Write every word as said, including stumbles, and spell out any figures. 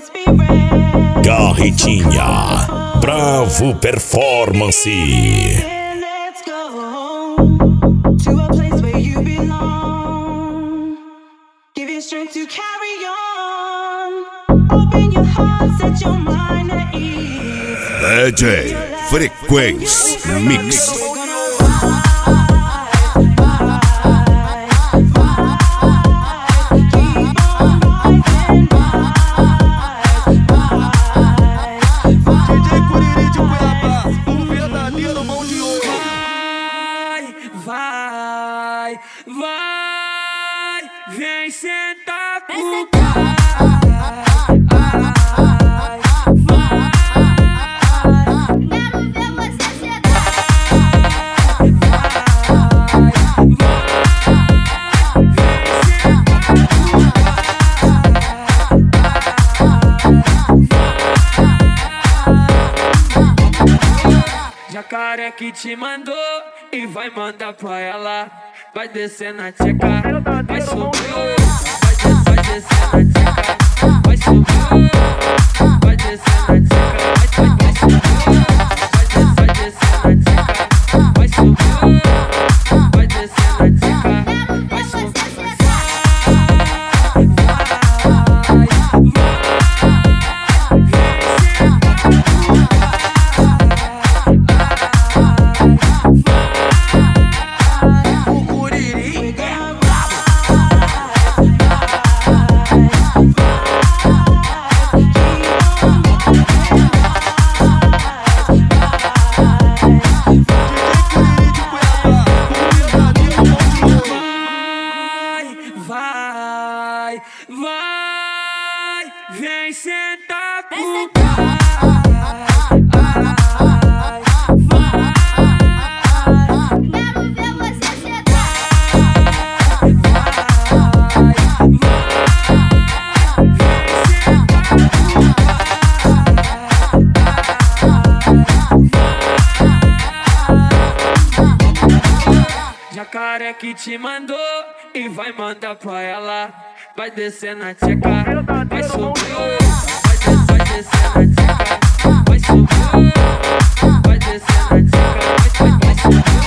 Garritinha, Bravo Performance. Strength to carry on. Open your heart, set your mind at ease. D J Frequência Mix. Vai, vai, vem sentar pro Jacaré que te mandou e vai mandar pra ela. Vai descer na tcheca, vai subir, vai, vai descer na tcheca, vai subir, vai descer na tcheca, vai, vai, vai subir, vai, vai descer na tcheca, vai subir, vai descer na tcheca, vai subir. Vai, vai, vem sentar pro Jacaré que te mandou e vai mandar pra ela. Vai descer na tcheca, vai subir, vai, vai descer na tcheca, vai subir, vai descer na tcheca, vai, vai, vai subir.